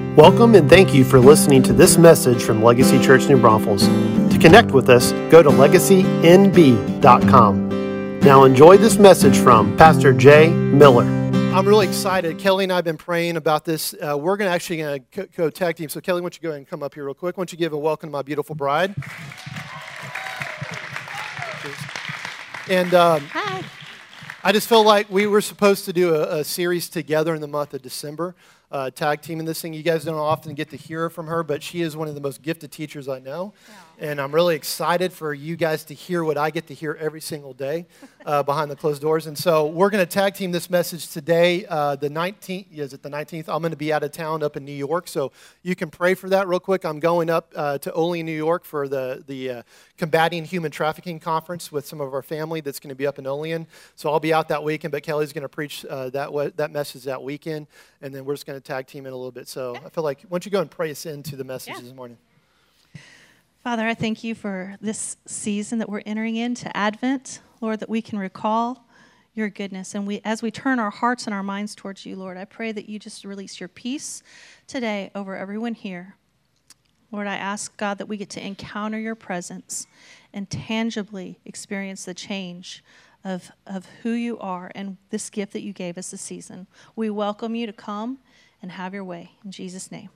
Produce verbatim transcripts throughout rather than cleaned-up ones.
Welcome and thank you for listening to this message from Legacy Church New Braunfels. To connect with us, go to legacy n b dot com. Now enjoy this message from Pastor Jay Miller. I'm really excited. Kelly and I have been praying about this. Uh, we're going to actually going to go tag team. So Kelly, why don't you go ahead and come up here real quick? Why don't you give a welcome to my beautiful bride? And um, Hi. I just feel like we were supposed to do a, a series together in the month of December, uh, tag teaming this thing. You guys don't often get to hear from her, but she is one of the most gifted teachers I know. Yeah. And I'm really excited for you guys to hear what I get to hear every single day uh, behind the closed doors. And so we're going to tag team this message today. Uh, the nineteenth, is it the nineteenth? I'm going to be out of town up in New York, so you can pray for that real quick. I'm going up uh, to Olean, New York for the, the uh, Combating Human Trafficking Conference with some of our family that's going to be up in Olean. So I'll be out that weekend, but Kelly's going to preach uh, that way, that message that weekend, and then we're just going to tag team in a little bit. So I feel like, why don't you go and pray us into the message yeah. this morning? Father, I thank you for this season that we're entering into, Advent, Lord, that we can recall your goodness. And we, as we turn our hearts and our minds towards you, Lord, I pray that you just release your peace today over everyone here. Lord, I ask, God, that we get to encounter your presence and tangibly experience the change of, of who you are and this gift that you gave us this season. We welcome you to come and have your way. In Jesus' name.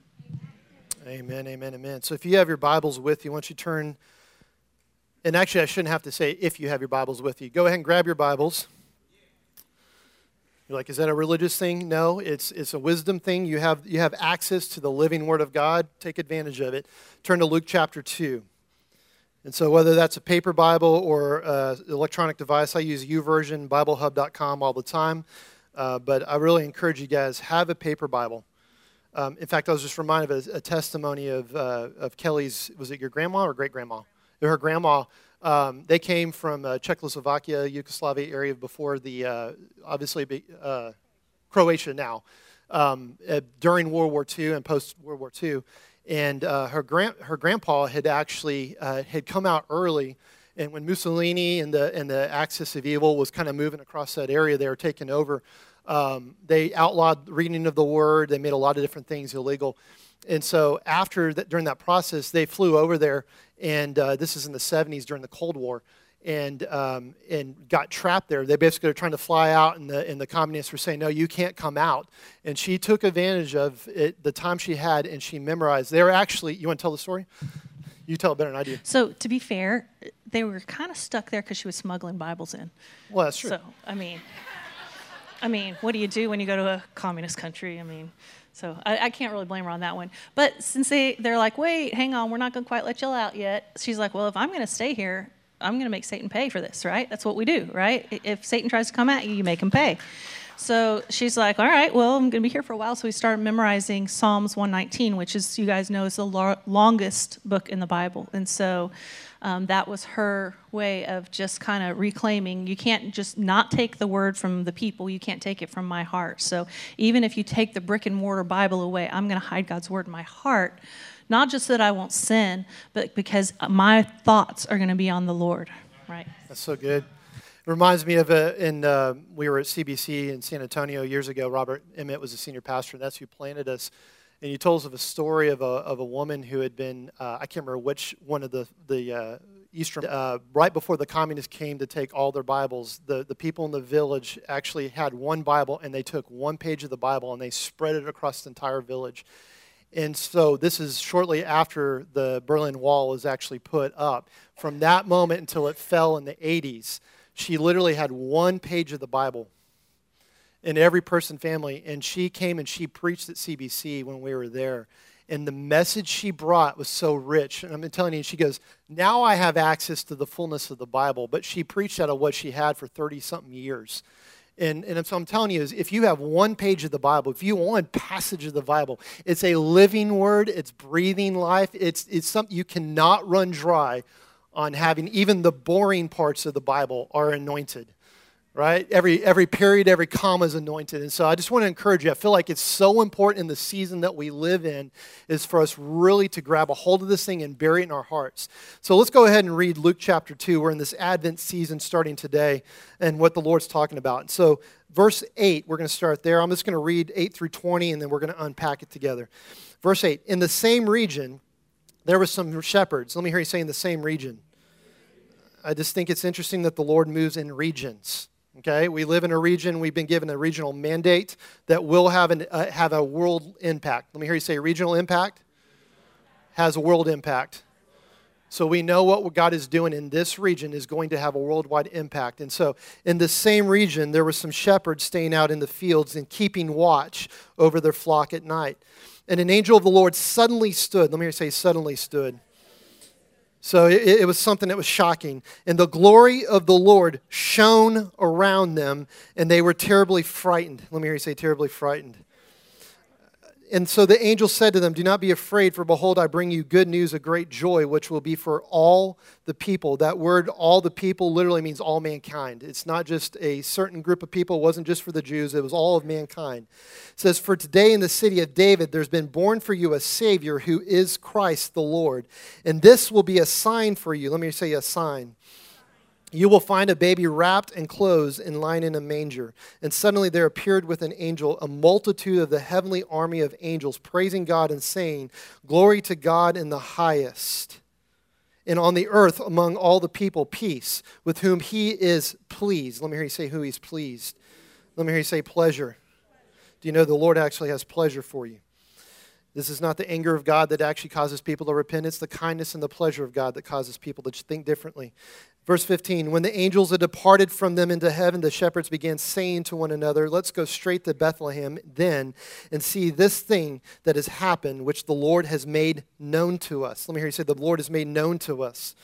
Amen, amen, amen. So if you have your Bibles with you, why don't you turn, and actually I shouldn't have to say if you have your Bibles with you. Go ahead and grab your Bibles. You're like, is that a religious thing? No, it's it's a wisdom thing. You have you have access to the living Word of God. Take advantage of it. Turn to Luke chapter two. And so whether that's a paper Bible or an electronic device, I use YouVersion, Bible Hub dot com all the time. Uh, but I really encourage you guys, have a paper Bible. Um, in fact, I was just reminded of a, a testimony of uh, of Kelly's, was it your grandma or great-grandma? Her grandma, um, they came from uh, Czechoslovakia, Yugoslavia area before the, uh, obviously, uh, Croatia now, um, uh, during World War Two and post-World War Two. And uh, her grand her grandpa had actually uh, had come out early, and when Mussolini and the, and the axis of evil was kind of moving across that area, they were taking over. Um, they outlawed reading of the Word. They made a lot of different things illegal. And so after that, during that process, they flew over there, and uh, this is in the seventies during the Cold War, and um, and got trapped there. They basically were trying to fly out, and the and the communists were saying, no, you can't come out. And she took advantage of it, the time she had, and she memorized. They were actually, you want to tell the story? You tell it better than I do. So to be fair, they were kind of stuck there because she was smuggling Bibles in. Well, that's true. So, I mean... I mean, what do you do when you go to a communist country? I mean, so I, I can't really blame her on that one. But since they, they're like, wait, hang on, we're not going to quite let you out yet. She's like, well, if I'm going to stay here, I'm going to make Satan pay for this, right? That's what we do, right? If Satan tries to come at you, you make him pay. So she's like, all right, well, I'm going to be here for a while. So we started memorizing Psalms one nineteen, which is, you guys know, is the lo- longest book in the Bible. And so um, that was her way of just kind of reclaiming. You can't just not take the word from the people. You can't take it from my heart. So even if you take the brick and mortar Bible away, I'm going to hide God's word in my heart. Not just that I won't sin, but because my thoughts are going to be on the Lord, right? That's so good. It reminds me of, a, in, uh, we were at C B C in San Antonio years ago. Robert Emmett was a senior pastor, and that's who planted us. And he told us of a story of a of a woman who had been, uh, I can't remember which one of the, the uh, Eastern, uh, right before the communists came to take all their Bibles, the, the people in the village actually had one Bible, and they took one page of the Bible, and they spread it across the entire village. And so this is shortly after the Berlin Wall was actually put up. From that moment until it fell in the eighties, she literally had one page of the Bible in every person family, and she came and she preached at C B C when we were there. And the message she brought was so rich. And I'm telling you, she goes, now I have access to the fullness of the Bible. But she preached out of what she had for thirty-something years. And, and so I'm telling you, is if you have one page of the Bible, if you want one passage of the Bible, it's a living word, it's breathing life, it's, it's something you cannot run dry on having. Even the boring parts of the Bible are anointed. right? Every every period, every comma is anointed. And so I just want to encourage you. I feel like it's so important in the season that we live in is for us really to grab a hold of this thing and bury it in our hearts. So let's go ahead and read Luke chapter two. We're in this Advent season starting today and what the Lord's talking about. So verse eight, we're going to start there. I'm just going to read eight through twenty, and then we're going to unpack it together. Verse eight, in the same region, there were some shepherds. Let me hear you say in the same region. I just think it's interesting that the Lord moves in regions. Okay, we live in a region, we've been given a regional mandate that will have, an, uh, have a world impact. Let me hear you say regional impact has a world impact. So we know what God is doing in this region is going to have a worldwide impact. And so in the same region, there were some shepherds staying out in the fields and keeping watch over their flock at night. And an angel of the Lord suddenly stood. Let me hear you say suddenly stood. So it, it was something that was shocking. And the glory of the Lord shone around them, and they were terribly frightened. Let me hear you say terribly frightened. And so the angel said to them, do not be afraid, for behold, I bring you good news of great joy, which will be for all the people. That word, all the people, literally means all mankind. It's not just a certain group of people. It wasn't just for the Jews. It was all of mankind. It says, for today in the city of David, there's been born for you a Savior who is Christ the Lord. And this will be a sign for you. Let me say a sign. You will find a baby wrapped in clothes and lying in a manger. And suddenly there appeared with an angel a multitude of the heavenly army of angels, praising God and saying, glory to God in the highest. And on the earth among all the people, peace, with whom he is pleased. Let me hear you say who he's pleased. Let me hear you say pleasure. Do you know the Lord actually has pleasure for you? This is not the anger of God that actually causes people to repent. It's the kindness and the pleasure of God that causes people to think differently. Verse fifteen, when the angels had departed from them into heaven, the shepherds began saying to one another, let's go straight to Bethlehem then and see this thing that has happened, which the Lord has made known to us. Let me hear you say, the Lord has made known to us.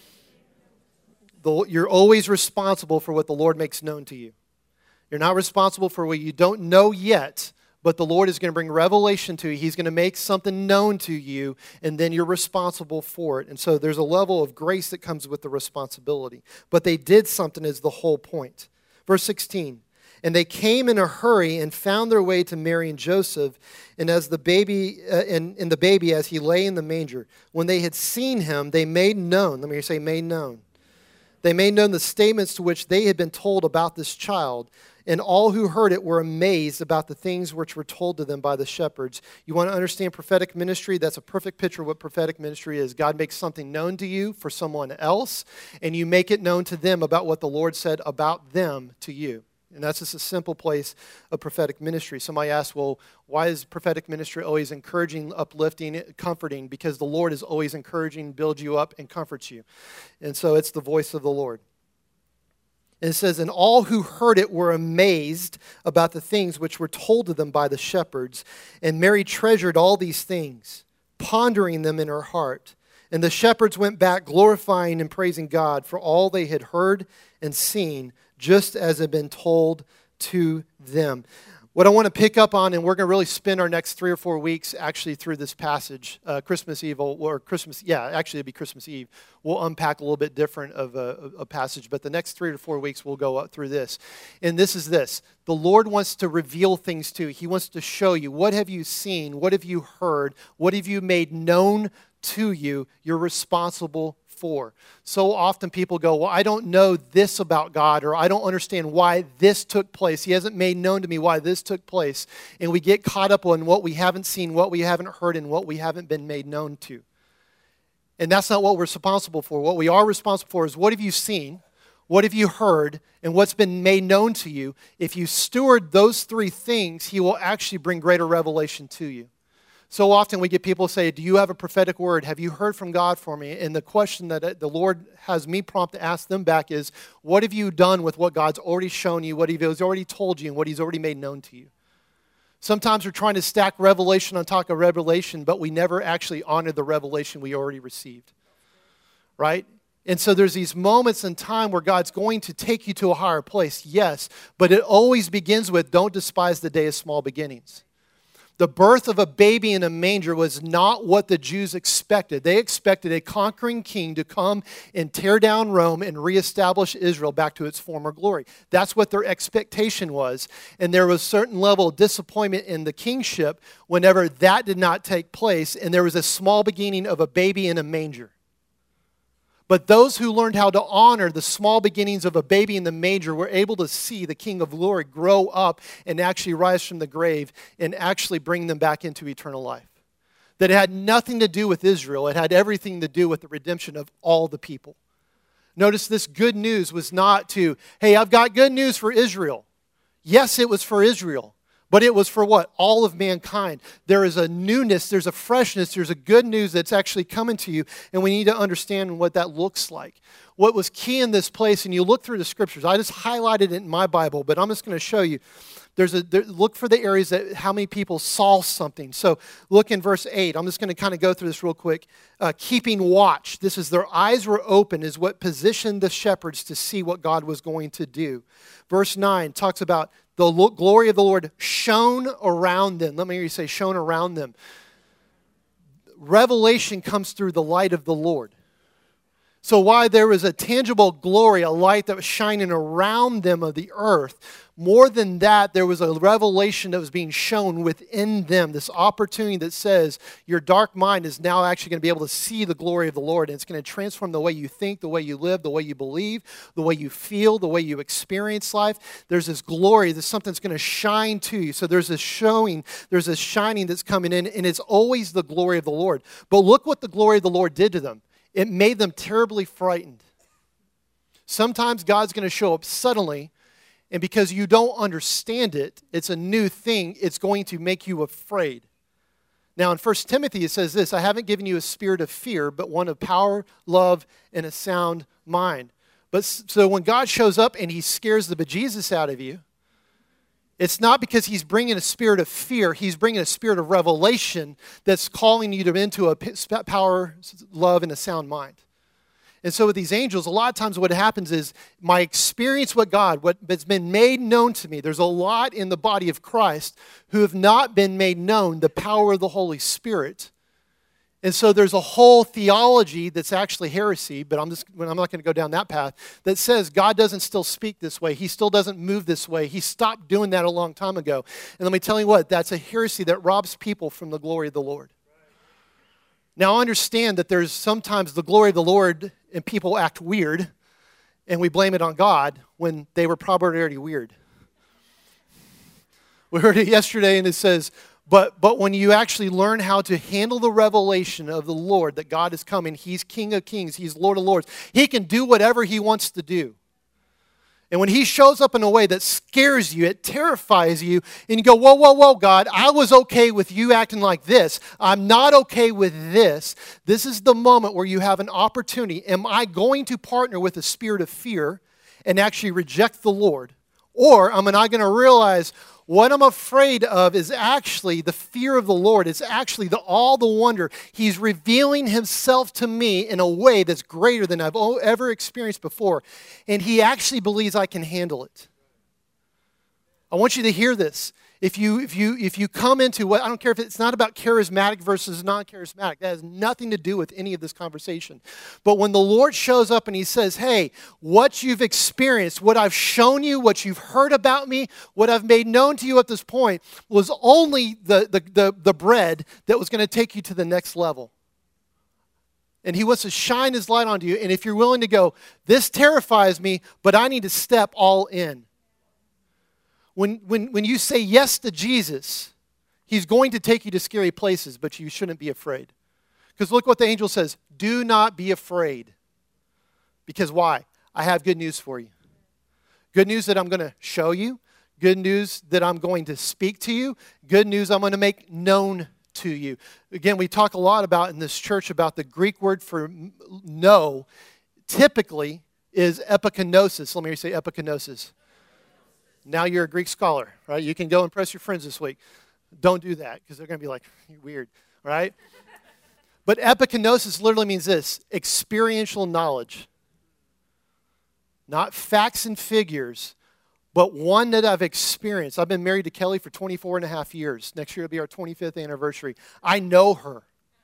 The, you're always responsible for what the Lord makes known to you. You're not responsible for what you don't know yet, but the Lord is going to bring revelation to you. He's going to make something known to you, and then you're responsible for it. And so there's a level of grace that comes with the responsibility. But they did something is the whole point. Verse sixteen, and they came in a hurry and found their way to Mary and Joseph, and as the baby, uh, and, and the baby as he lay in the manger. When they had seen him, they made known, let me hear you say made known. They made known the statements to which they had been told about this child. And all who heard it were amazed about the things which were told to them by the shepherds. You want to understand prophetic ministry? That's a perfect picture of what prophetic ministry is. God makes something known to you for someone else, and you make it known to them about what the Lord said about them to you. And that's just a simple place of prophetic ministry. Somebody asks, well, why is prophetic ministry always encouraging, uplifting, comforting? Because the Lord is always encouraging, builds you up, and comforts you. And so it's the voice of the Lord. And it says, and all who heard it were amazed about the things which were told to them by the shepherds. And Mary treasured all these things, pondering them in her heart. And the shepherds went back, glorifying and praising God for all they had heard and seen, just as had been told to them. What I want to pick up on, and we're going to really spend our next three or four weeks actually through this passage, uh, Christmas Eve, or Christmas, yeah, actually it'd be Christmas Eve. We'll unpack a little bit different of a, a passage, but the next three to four weeks we'll go up through this. And this is this. The Lord wants to reveal things to you. He wants to show you, what have you seen? What have you heard? What have you made known to you? You're responsible for. So often people go, well, I don't know this about God, or I don't understand why this took place. He hasn't made known to me why this took place. And we get caught up on what we haven't seen, what we haven't heard, and what we haven't been made known to. And that's not what we're responsible for. What we are responsible for is, what have you seen? What have you heard? And what's been made known to you? If you steward those three things, He will actually bring greater revelation to you. So often we get people say, do you have a prophetic word? Have you heard from God for me? And the question that the Lord has me prompt to ask them back is, what have you done with what God's already shown you, what He's already told you, and what He's already made known to you? Sometimes we're trying to stack revelation on top of revelation, but we never actually honor the revelation we already received. Right? And so there's these moments in time where God's going to take you to a higher place, yes, but it always begins with, don't despise the day of small beginnings. The birth of a baby in a manger was not what the Jews expected. They expected a conquering king to come and tear down Rome and reestablish Israel back to its former glory. That's what their expectation was. And there was a certain level of disappointment in the kingship whenever that did not take place, and there was a small beginning of a baby in a manger. But those who learned how to honor the small beginnings of a baby in the manger were able to see the King of Glory grow up and actually rise from the grave and actually bring them back into eternal life. That it had nothing to do with Israel. It had everything to do with the redemption of all the people. Notice this good news was not to, hey, I've got good news for Israel. Yes, it was for Israel. But it was for what? All of mankind. There is a newness, there's a freshness, there's a good news that's actually coming to you, and we need to understand what that looks like. What was key in this place, and you look through the scriptures, I just highlighted it in my Bible, but I'm just going to show you. There's a there, look for the areas that how many people saw something. So look in verse eight. I'm just going to kind of go through this real quick. Uh, keeping watch. This is their eyes were open is what positioned the shepherds to see what God was going to do. Verse nine talks about the lo- glory of the Lord shone around them. Let me hear you say shone around them. Revelation comes through the light of the Lord. So while there was a tangible glory, a light that was shining around them of the earth, more than that, there was a revelation that was being shown within them, this opportunity that says your dark mind is now actually going to be able to see the glory of the Lord, and it's going to transform the way you think, the way you live, the way you believe, the way you feel, the way you experience life. There's this glory, there's something that's going to shine to you. So there's this showing, there's this shining that's coming in, and it's always the glory of the Lord. But look what the glory of the Lord did to them. It made them terribly frightened. Sometimes God's going to show up suddenly, and because you don't understand it, it's a new thing, it's going to make you afraid. Now in First Timothy it says this, I haven't given you a spirit of fear, but one of power, love, and a sound mind. But so when God shows up and he scares the bejesus out of you, it's not because he's bringing a spirit of fear. He's bringing a spirit of revelation that's calling you to into a power, love, and a sound mind. And so with these angels, a lot of times what happens is my experience with God, what has been made known to me, there's a lot in the body of Christ who have not been made known the power of the Holy Spirit. And so there's a whole theology that's actually heresy, but I'm just I'm not going to go down that path, that says God doesn't still speak this way. He still doesn't move this way. He stopped doing that a long time ago. And let me tell you what, that's a heresy that robs people from the glory of the Lord. Now understand that there's sometimes the glory of the Lord and people act weird, and we blame it on God when they were probably already weird. We heard it yesterday, and it says, But but when you actually learn how to handle the revelation of the Lord, that God is coming, he's King of kings, he's Lord of lords, he can do whatever he wants to do. And when he shows up in a way that scares you, it terrifies you, and you go, whoa, whoa, whoa, God, I was okay with you acting like this. I'm not okay with this. This is the moment where you have an opportunity. Am I going to partner with a spirit of fear and actually reject the Lord? Or am I going to realize what I'm afraid of is actually the fear of the Lord. It's actually the, all the wonder. He's revealing himself to me in a way that's greater than I've ever experienced before. And he actually believes I can handle it. I want you to hear this. If you if you if you come into what I don't care if it's not about charismatic versus non-charismatic. That has nothing to do with any of this conversation. But when the Lord shows up and he says, "Hey, what you've experienced, what I've shown you, what you've heard about me, what I've made known to you at this point was only the the the, the bread that was going to take you to the next level." And he wants to shine his light onto you. And if you're willing to go, "This terrifies me, but I need to step all in." When, when, when you say yes to Jesus, he's going to take you to scary places, but you shouldn't be afraid. Because look what the angel says, do not be afraid. Because why? I have good news for you. Good news that I'm going to show you. Good news that I'm going to speak to you. Good news I'm going to make known to you. Again, we talk a lot about in this church about the Greek word for know, typically is epikenosis. Let me say epikenosis. Now you're a Greek scholar, right? You can go impress your friends this week. Don't do that because they're going to be like, you're weird, right? But epikenosis literally means this, experiential knowledge. Not facts and figures, but one that I've experienced. I've been married to Kelly for twenty-four and a half years. Next year will be our twenty-fifth anniversary. I know her.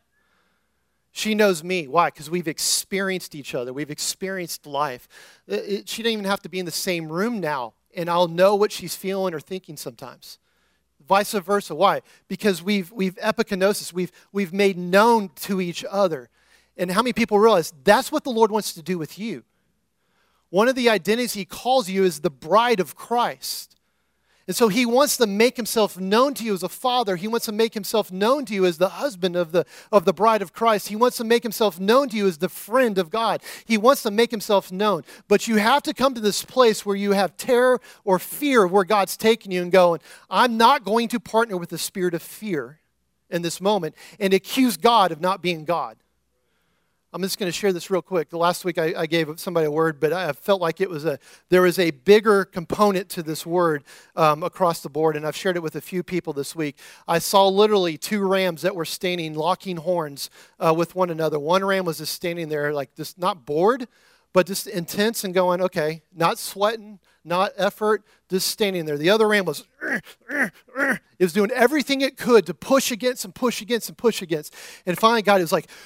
She knows me. Why? Because we've experienced each other. We've experienced life. It, it, she doesn't even have to be in the same room now, and I'll know what she's feeling or thinking sometimes. Vice versa. Why? Because we've we've epikenosis. We've we've made known to each other. And how many people realize that's what the Lord wants to do with you? One of the identities He calls you is the bride of Christ. And so He wants to make Himself known to you as a father. He wants to make Himself known to you as the husband of the, of the bride of Christ. He wants to make Himself known to you as the friend of God. He wants to make Himself known. But you have to come to this place where you have terror or fear of where God's taking you and going, I'm not going to partner with the spirit of fear in this moment and accuse God of not being God. I'm just going to share this real quick. The last week I, I gave somebody a word, but I felt like it was a there was a bigger component to this word um, across the board, and I've shared it with a few people this week. I saw literally two rams that were standing, locking horns uh, with one another. One ram was just standing there, like just not bored, but just intense and going, okay, not sweating, not effort, just standing there. The other ram was, uh, uh, uh, it was doing everything it could to push against and push against and push against. And finally God was like,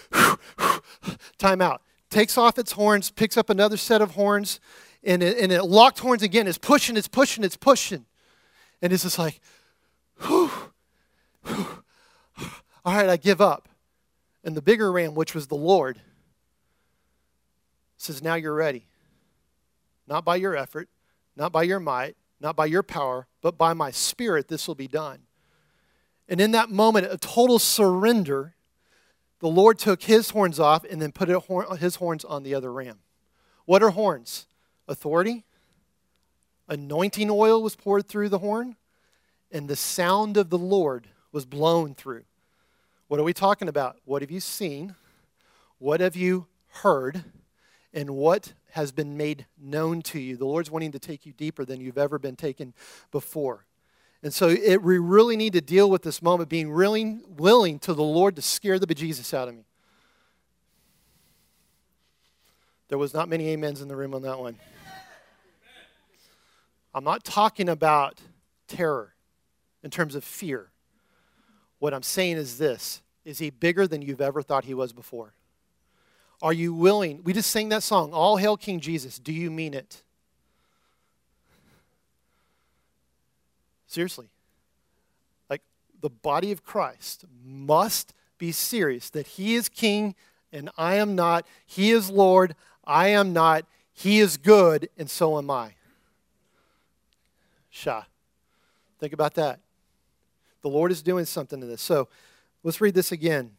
time out. Takes off its horns, picks up another set of horns, and it, and it locked horns again. It's pushing, it's pushing, it's pushing. And it's just like, whew, whew. All right, I give up. And the bigger ram, which was the Lord, says, now you're ready. Not by your effort, not by your might, not by your power, but by my spirit this will be done. And in that moment of total surrender, the Lord took His horns off and then put His horns on the other ram. What are horns? Authority. Anointing oil was poured through the horn, and the sound of the Lord was blown through. What are we talking about? What have you seen? What have you heard? And what has been made known to you? The Lord's wanting to take you deeper than you've ever been taken before. And so it, we really need to deal with this moment, being really willing to the Lord to scare the bejesus out of me. There was not many amens in the room on that one. I'm not talking about terror in terms of fear. What I'm saying is this: is He bigger than you've ever thought He was before? Are you willing? We just sang that song, All Hail King Jesus. Do you mean it? Seriously. Like, the body of Christ must be serious that He is King and I am not. He is Lord, I am not. He is good and so am I. Shah. Think about that. The Lord is doing something to this. So let's read this again.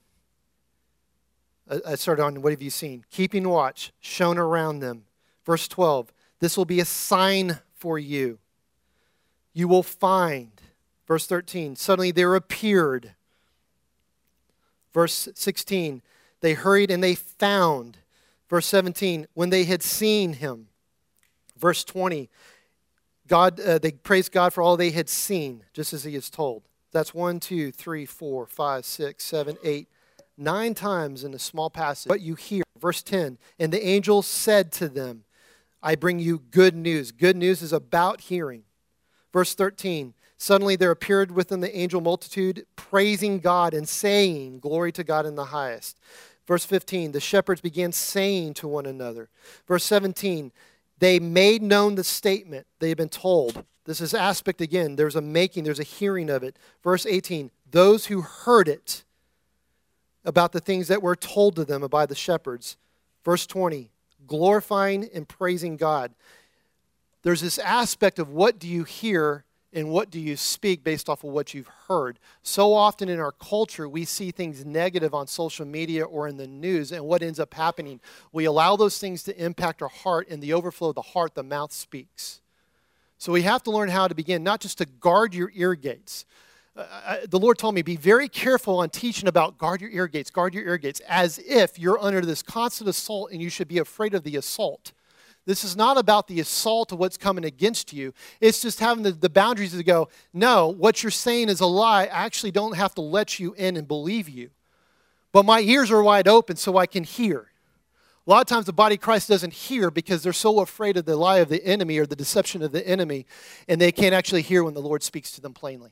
I started on, what have you seen? Keeping watch, shown around them. Verse twelve, this will be a sign for you. You will find. Verse thirteen, suddenly there appeared. Verse sixteen, they hurried and they found. Verse seventeen, when they had seen Him. Verse twenty, God, uh, they praised God for all they had seen, just as He is told. That's one, two, three, four, five, six, seven, eight. Nine times in a small passage, but you hear. Verse ten, and the angel said to them, I bring you good news. Good news is about hearing. Verse thirteen, suddenly there appeared within the angel multitude, praising God and saying, glory to God in the highest. Verse fifteen, the shepherds began saying to one another. Verse seventeen, they made known the statement they had been told. This is aspect again. There's a making, there's a hearing of it. Verse eighteen, those who heard it, about the things that were told to them by the shepherds. Verse twenty, glorifying and praising God. There's this aspect of what do you hear and what do you speak based off of what you've heard. So often in our culture, we see things negative on social media or in the news, and what ends up happening, we allow those things to impact our heart, and the overflow of the heart, the mouth speaks. So we have to learn how to begin, not just to guard your ear gates. Uh, I, the Lord told me, be very careful on teaching about guard your ear gates, guard your ear gates, as if you're under this constant assault and you should be afraid of the assault. This is not about the assault of what's coming against you. It's just having the, the boundaries to go, no, what you're saying is a lie. I actually don't have to let you in and believe you. But my ears are wide open so I can hear. A lot of times the body of Christ doesn't hear because they're so afraid of the lie of the enemy or the deception of the enemy, and they can't actually hear when the Lord speaks to them plainly.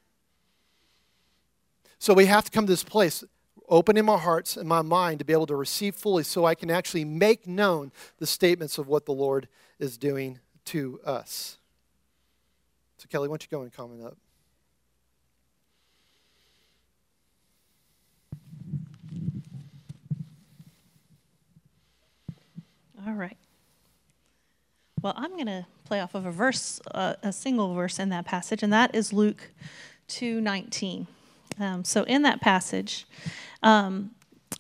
So we have to come to this place, opening my hearts and my mind to be able to receive fully so I can actually make known the statements of what the Lord is doing to us. So Kelly, why don't you go and comment up? All right. Well, I'm going to play off of a verse, uh, a single verse in that passage, and that is Luke two nineteen. Um, so in that passage, um,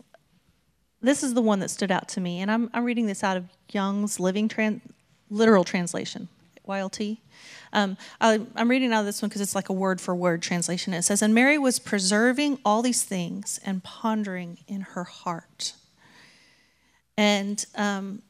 this is the one that stood out to me, and I'm, I'm reading this out of Young's Living Tran- Literal Translation, Y L T. Um, I, I'm reading out of this one because it's like a word-for-word translation. It says, "And Mary was preserving all these things and pondering in her heart." And um,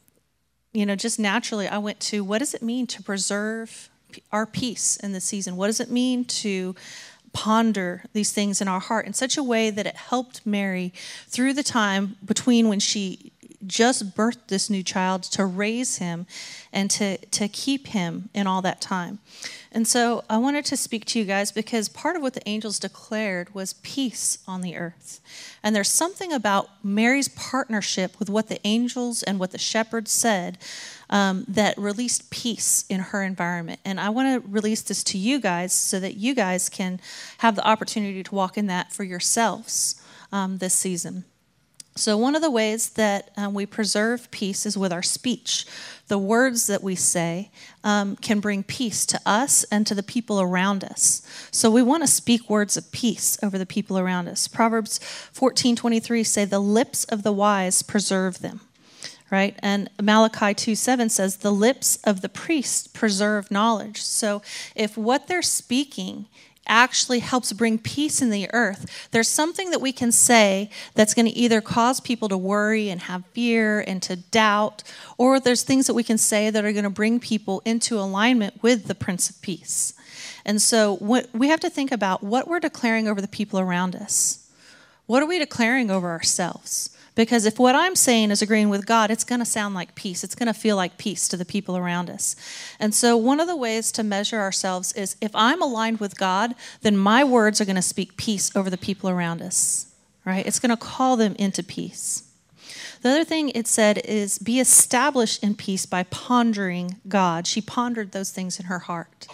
you know, just naturally, I went to, what does it mean to preserve our peace in this season? What does it mean to ponder these things in our heart in such a way that it helped Mary through the time between when she just birthed this new child to raise him and to, to keep him in all that time? And so I wanted to speak to you guys because part of what the angels declared was peace on the earth. And there's something about Mary's partnership with what the angels and what the shepherds said um, that released peace in her environment. And I want to release this to you guys so that you guys can have the opportunity to walk in that for yourselves um, this season. So one of the ways that um, we preserve peace is with our speech. The words that we say um, can bring peace to us and to the people around us. So we want to speak words of peace over the people around us. Proverbs fourteen twenty-three say, "The lips of the wise preserve them." Right? And Malachi two seven says, "The lips of the priest preserve knowledge." So if what they're speaking actually helps bring peace in the earth, there's something that we can say that's going to either cause people to worry and have fear and to doubt, or there's things that we can say that are going to bring people into alignment with the Prince of Peace. And so what we have to think about what we're declaring over the people around us. What are we declaring over ourselves? Because if what I'm saying is agreeing with God, it's going to sound like peace. It's going to feel like peace to the people around us. And so one of the ways to measure ourselves is if I'm aligned with God, then my words are going to speak peace over the people around us, right? It's going to call them into peace. The other thing it said is be established in peace by pondering God. She pondered those things in her heart.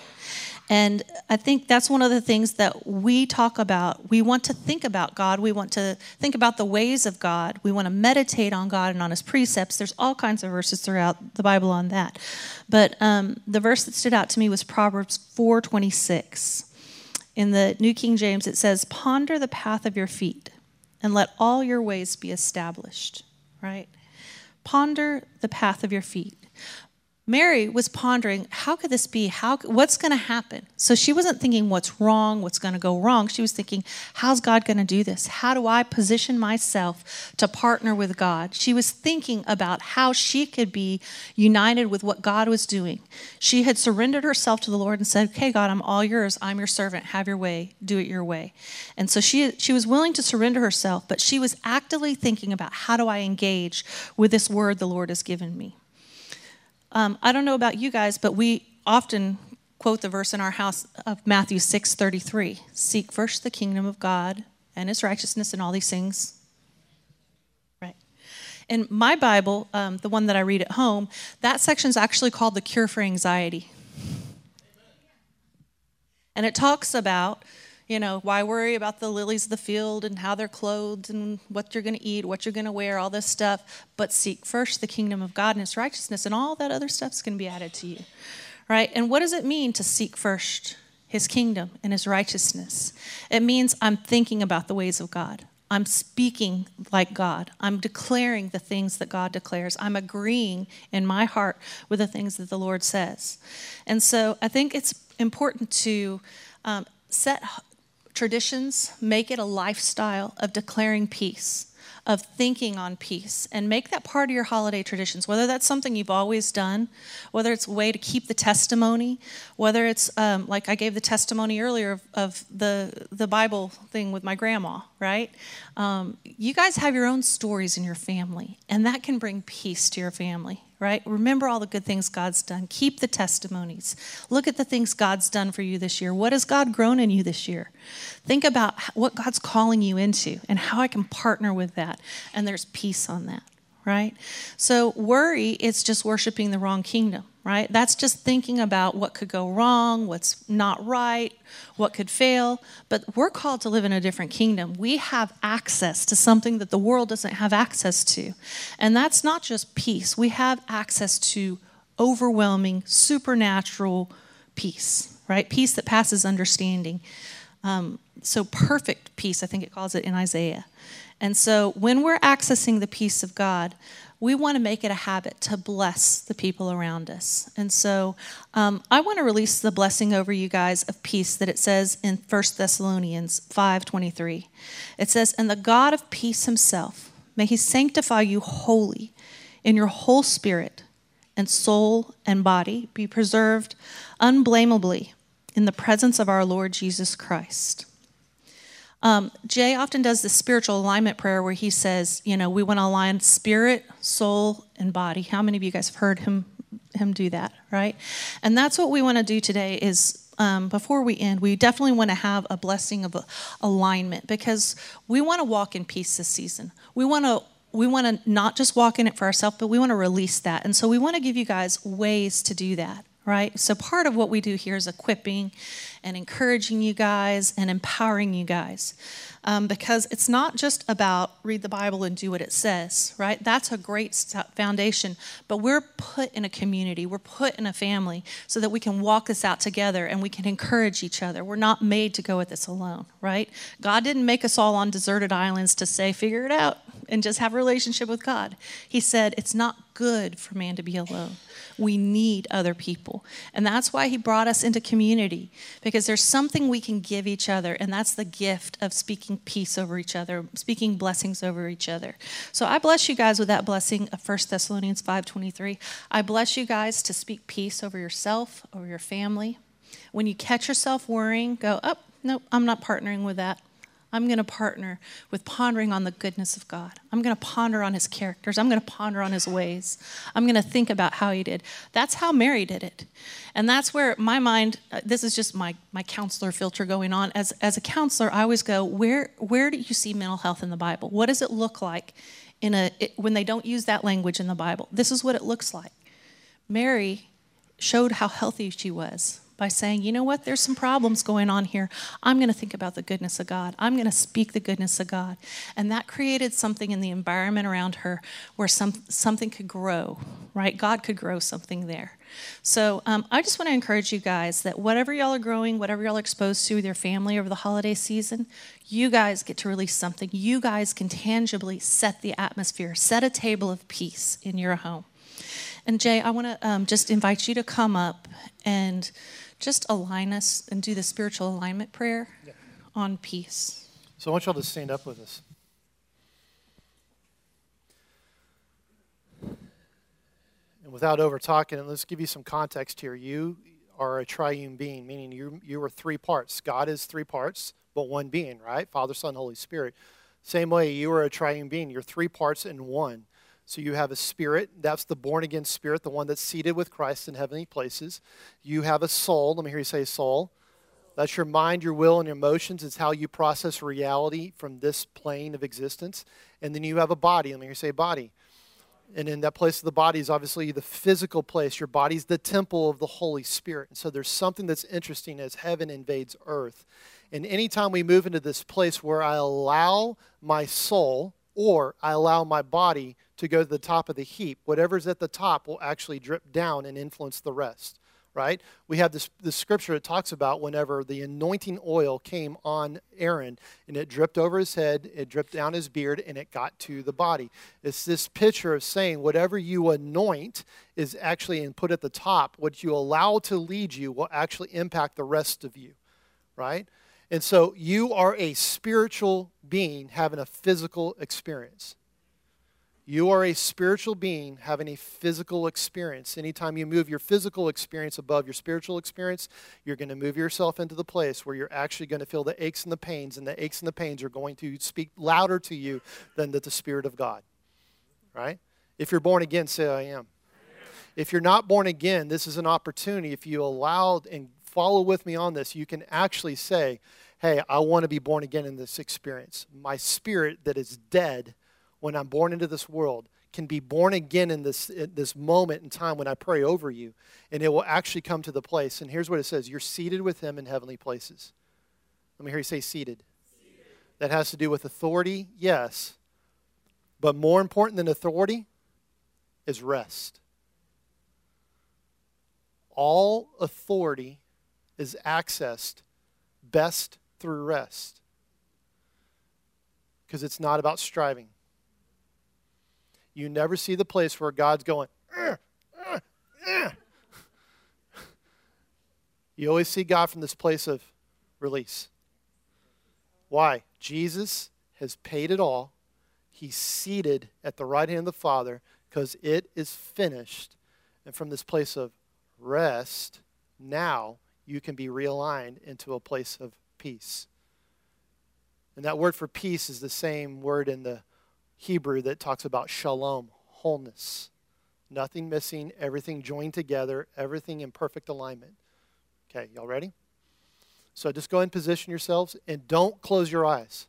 And I think that's one of the things that we talk about. We want to think about God. We want to think about the ways of God. We want to meditate on God and on his precepts. There's all kinds of verses throughout the Bible on that. But um, the verse that stood out to me was Proverbs four twenty-six. In the New King James, it says, "Ponder the path of your feet and let all your ways be established." Right? Ponder the path of your feet. Mary was pondering, how could this be? How, what's going to happen? So she wasn't thinking what's wrong, what's going to go wrong. She was thinking, how's God going to do this? How do I position myself to partner with God? She was thinking about how she could be united with what God was doing. She had surrendered herself to the Lord and said, okay, God, I'm all yours. I'm your servant. Have your way. Do it your way. And so she, she was willing to surrender herself, but she was actively thinking about how do I engage with this word the Lord has given me. Um, I don't know about you guys, but we often quote the verse in our house of Matthew six thirty-three. "Seek first the kingdom of God and his righteousness and all these things." Right. In my Bible, um, the one that I read at home, that section is actually called The Cure for Anxiety. And it talks about, you know, why worry about the lilies of the field and how they're clothed and what you're going to eat, what you're going to wear, all this stuff. But seek first the kingdom of God and his righteousness, and all that other stuff's going to be added to you, right? And what does it mean to seek first his kingdom and his righteousness? It means I'm thinking about the ways of God. I'm speaking like God. I'm declaring the things that God declares. I'm agreeing in my heart with the things that the Lord says. And so I think it's important to um, set traditions, make it a lifestyle of declaring peace, of thinking on peace, and make that part of your holiday traditions, whether that's something you've always done, whether it's a way to keep the testimony, whether it's um, like I gave the testimony earlier of, of the, the Bible thing with my grandma, right? Um, you guys have your own stories in your family, and that can bring peace to your family. Right? Remember all the good things God's done. Keep the testimonies. Look at the things God's done for you this year. What has God grown in you this year? Think about what God's calling you into and how I can partner with that. And there's peace on that, right? So worry, it's just worshiping the wrong kingdom, right? That's just thinking about what could go wrong, what's not right, what could fail. But we're called to live in a different kingdom. We have access to something that the world doesn't have access to. And that's not just peace. We have access to overwhelming, supernatural peace, right? Peace that passes understanding. Um, so perfect peace, I think it calls it in Isaiah. And so when we're accessing the peace of God, we want to make it a habit to bless the people around us. And so um, I want to release the blessing over you guys of peace that it says in First Thessalonians five twenty-three. It says, "And the God of peace himself, may he sanctify you wholly, in your whole spirit and soul and body be preserved unblameably in the presence of our Lord Jesus Christ." Um, Jay often does this spiritual alignment prayer where he says, you know, we want to align spirit, soul, and body. How many of you guys have heard him him do that, right? And that's what we want to do today is, um, before we end, we definitely want to have a blessing of alignment because we want to walk in peace this season. We want to we want to not just walk in it for ourselves, but we want to release that. And so we want to give you guys ways to do that. Right? So part of what we do here is equipping and encouraging you guys and empowering you guys. Um, because it's not just about read the Bible and do what it says, right? That's a great foundation. But we're put in a community. We're put in a family so that we can walk this out together and we can encourage each other. We're not made to go at this alone, right? God didn't make us all on deserted islands to say, figure it out and just have a relationship with God. He said, it's not good for man to be alone. We need other people. And that's why he brought us into community, because there's something we can give each other, and that's the gift of speaking peace over each other, speaking blessings over each other. So I bless you guys with that blessing of First Thessalonians five twenty-three. I bless you guys to speak peace over yourself, over your family. When you catch yourself worrying, go, oh, nope, I'm not partnering with that. I'm going to partner with pondering on the goodness of God. I'm going to ponder on his characters. I'm going to ponder on his ways. I'm going to think about how he did. That's how Mary did it. And that's where my mind, uh, this is just my, my counselor filter going on. As, as a counselor, I always go, where, where do you see mental health in the Bible? What does it look like in a it, when they don't use that language in the Bible? This is what it looks like. Mary showed how healthy she was by saying, you know what, there's some problems going on here. I'm going to think about the goodness of God. I'm going to speak the goodness of God. And that created something in the environment around her where some something could grow, right? God could grow something there. So um, I just want to encourage you guys that whatever y'all are growing, whatever y'all are exposed to with your family over the holiday season, you guys get to release something. You guys can tangibly set the atmosphere, set a table of peace in your home. And Jay, I want to um, just invite you to come up and just align us and do the spiritual alignment prayer yeah. on peace. So I want y'all to stand up with us. And without over talking, let's give you some context here. You are a triune being, meaning you you are three parts. God is three parts, but one being, right? Father, Son, Holy Spirit. Same way, you are a triune being. You're three parts in one. So you have a spirit, that's the born-again spirit, the one that's seated with Christ in heavenly places. You have a soul, let me hear you say soul. That's your mind, your will, and your emotions. It's how you process reality from this plane of existence. And then you have a body, let me hear you say body. And in that place of the body is obviously the physical place. Your body's the temple of the Holy Spirit. And so there's something that's interesting as heaven invades earth. And anytime we move into this place where I allow my soul or I allow my body to go to the top of the heap, whatever's at the top will actually drip down and influence the rest, right? We have this, this scripture that talks about whenever the anointing oil came on Aaron and it dripped over his head, it dripped down his beard, and it got to the body. It's this picture of saying whatever you anoint is actually and put at the top, what you allow to lead you will actually impact the rest of you, right? And so you are a spiritual being having a physical experience. You are a spiritual being having a physical experience. Anytime you move your physical experience above your spiritual experience, you're going to move yourself into the place where you're actually going to feel the aches and the pains, and the aches and the pains are going to speak louder to you than the, the Spirit of God. Right? If you're born again, say, I am. If you're not born again, this is an opportunity. If you allow and follow with me on this, you can actually say, hey, I want to be born again in this experience. My spirit that is dead when I'm born into this world can be born again in this, in this moment in time when I pray over you, and it will actually come to the place. And here's what it says. You're seated with him in heavenly places. Let me hear you say seated. Seated. That has to do with authority, yes. But more important than authority is rest. All authority is accessed best through rest. Because it's not about striving. You never see the place where God's going, uh, uh, uh. You always see God from this place of release. Why? Jesus has paid it all. He's seated at the right hand of the Father because it is finished. And from this place of rest, now you can be realigned into a place of peace. And that word for peace is the same word in the Hebrew that talks about shalom, wholeness. Nothing missing, everything joined together, everything in perfect alignment. Okay, y'all ready? So just go ahead and position yourselves and don't close your eyes.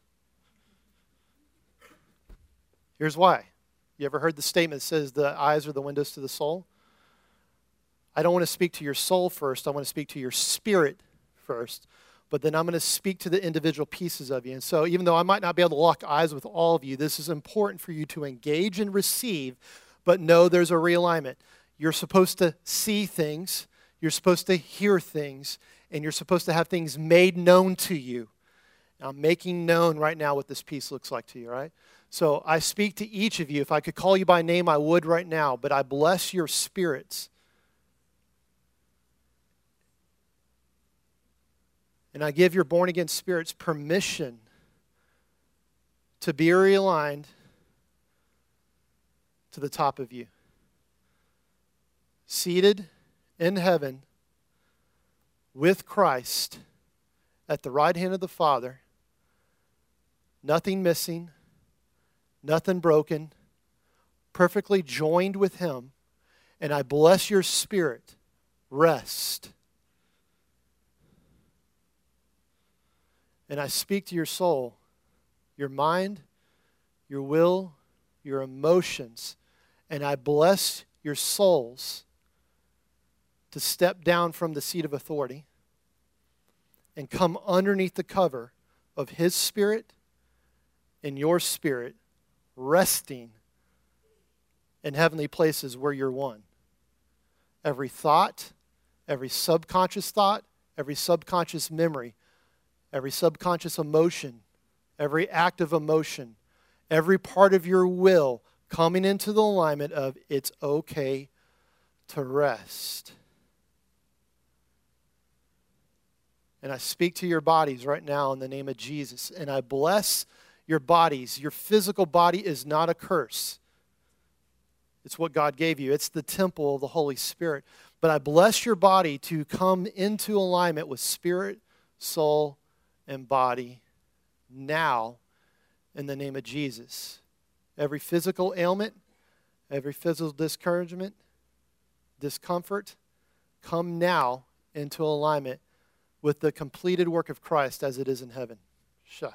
Here's why. You ever heard the statement that says the eyes are the windows to the soul? I don't want to speak to your soul first. I want to speak to your spirit first. But then I'm going to speak to the individual pieces of you. And so even though I might not be able to lock eyes with all of you, this is important for you to engage and receive, but know there's a realignment. You're supposed to see things. You're supposed to hear things. And you're supposed to have things made known to you. I'm making known right now what this peace looks like to you, right? So I speak to each of you. If I could call you by name, I would right now. But I bless your spirits. And I give your born-again spirits permission to be realigned to the top of you. Seated in heaven with Christ at the right hand of the Father. Nothing missing, nothing broken, perfectly joined with him. And I bless your spirit. Rest. And I speak to your soul, your mind, your will, your emotions, and I bless your souls to step down from the seat of authority and come underneath the cover of his spirit and your spirit, resting in heavenly places where you're one. Every thought, every subconscious thought, every subconscious memory, every subconscious emotion, every act of emotion, every part of your will coming into the alignment of it's okay to rest. And I speak to your bodies right now in the name of Jesus. And I bless your bodies. Your physical body is not a curse. It's what God gave you. It's the temple of the Holy Spirit. But I bless your body to come into alignment with spirit, soul, and body now in the name of Jesus. Every physical ailment, every physical discouragement, discomfort, come now into alignment with the completed work of Christ as it is in heaven. Shah.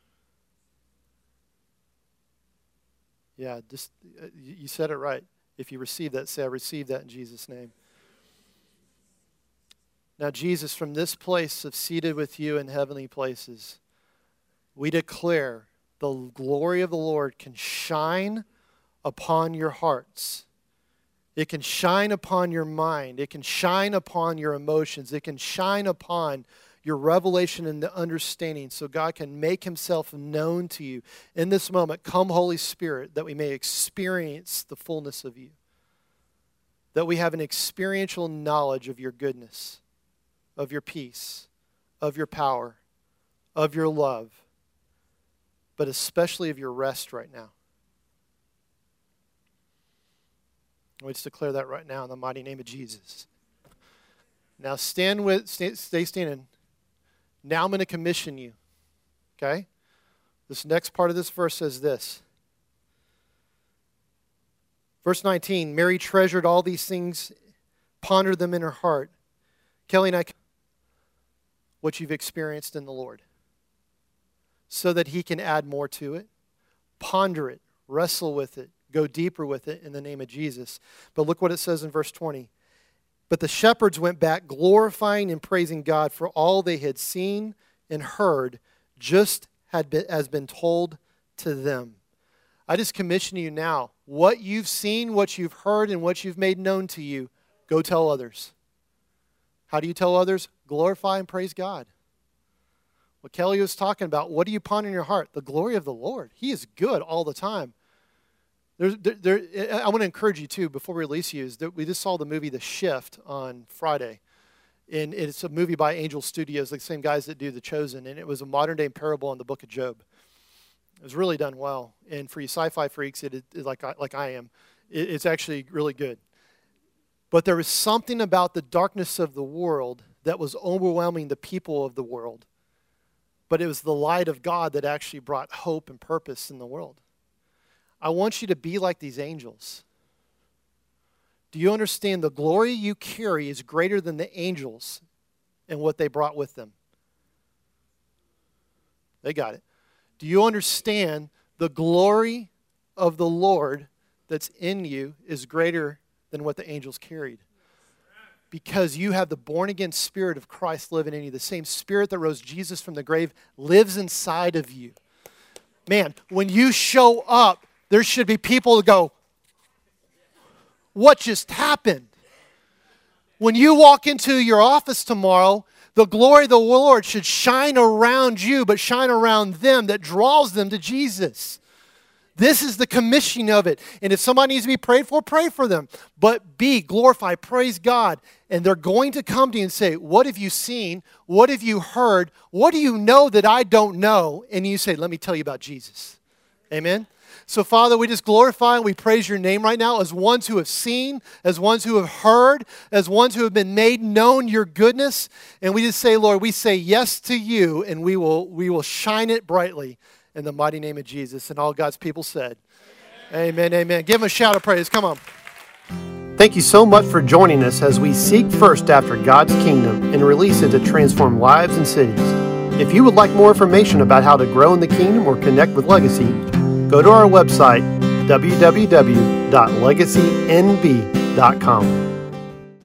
Yeah, just uh, you said it right. If you receive that, say, I receive that in Jesus' name. Now, Jesus, from this place of seated with you in heavenly places, we declare the glory of the Lord can shine upon your hearts. It can shine upon your mind. It can shine upon your emotions. It can shine upon your revelation and the understanding so God can make himself known to you. In this moment, come Holy Spirit, that we may experience the fullness of you. That we have an experiential knowledge of your goodness, of your peace, of your power, of your love, but especially of your rest right now. Let's declare that right now in the mighty name of Jesus. Now stand with, stay, stay standing. Now I'm going to commission you. Okay? This next part of this verse says this. Verse nineteen, Mary treasured all these things, pondered them in her heart. Kelly and I, what you've experienced in the Lord, so that he can add more to it. Ponder it, wrestle with it, go deeper with it in the name of Jesus. But look what it says in verse twenty. But the shepherds went back glorifying and praising God for all they had seen and heard, just had been, as been told to them. I just commission you now. What you've seen, what you've heard, and what you've made known to you, go tell others. How do you tell others? Glorify and praise God. What Kelly was talking about, what do you ponder in your heart? The glory of the Lord. He is good all the time. There's, there, there, I want to encourage you, too, before we release you, is that we just saw the movie The Shift on Friday. And it's a movie by Angel Studios, the same guys that do The Chosen. And it was a modern-day parable on the book of Job. It was really done well. And for you sci-fi freaks, it, it, like, I, like I am, it, it's actually really good. But there was something about the darkness of the world that was overwhelming the people of the world. But it was the light of God that actually brought hope and purpose in the world. I want you to be like these angels. Do you understand the glory you carry is greater than the angels and what they brought with them? They got it. Do you understand the glory of the Lord that's in you is greater than what the angels carried? Because you have the born-again Spirit of Christ living in you. The same Spirit that rose Jesus from the grave lives inside of you. Man, when you show up, there should be people that go, what just happened? When you walk into your office tomorrow, the glory of the Lord should shine around you, but shine around them that draws them to Jesus. This is the commissioning of it. And if somebody needs to be prayed for, pray for them. But be, glorify, praise God. And they're going to come to you and say, what have you seen? What have you heard? What do you know that I don't know? And you say, let me tell you about Jesus. Amen? So, Father, we just glorify and we praise your name right now as ones who have seen, as ones who have heard, as ones who have been made known your goodness. And we just say, Lord, we say yes to you, and we will we will shine it brightly in the mighty name of Jesus. And all God's people said, amen, amen. amen. Give him a shout of praise. Come on. Thank you so much for joining us as we seek first after God's kingdom and release it to transform lives and cities. If you would like more information about how to grow in the kingdom or connect with Legacy, go to our website, w w w dot legacy n b dot com.